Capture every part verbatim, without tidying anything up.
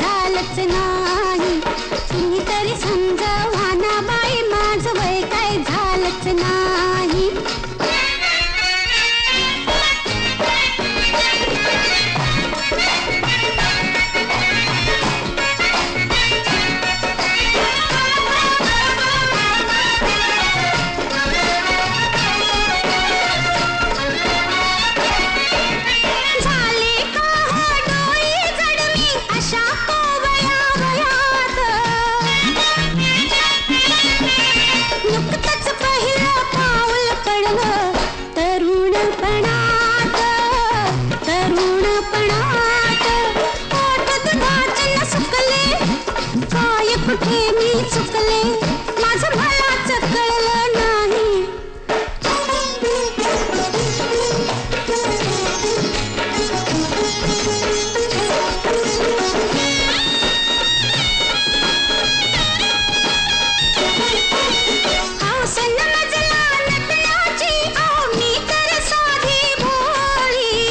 झालंच नाही. तुम्ही तरी समजावा ना बाई, माझं वय काय झालंच नाही. कुठे मी चुकले, माझं मलाच कळलं नाही. हौस नमजला नटण्याची, अहो मी तर साधी भोळी.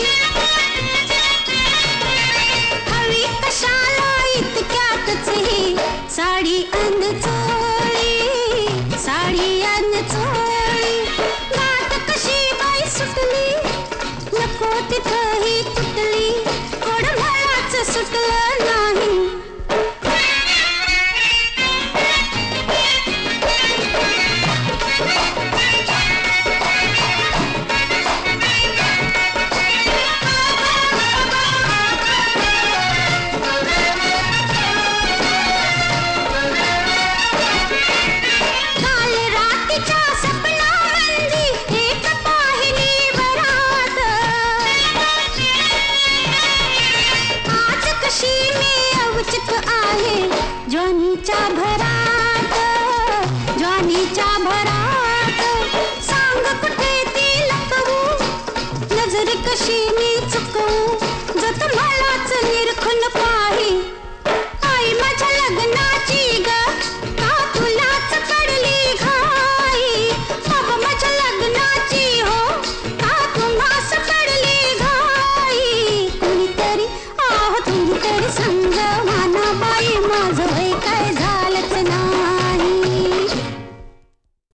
हवी कशाला इतक्यातच ही साडी अन चोळी, साडी अन चोळी. गाठ कशी बाई सुटली, नको तिथं ही तुटली, कोड मलाच सुटलं नाही. ज्वानीच्या भरा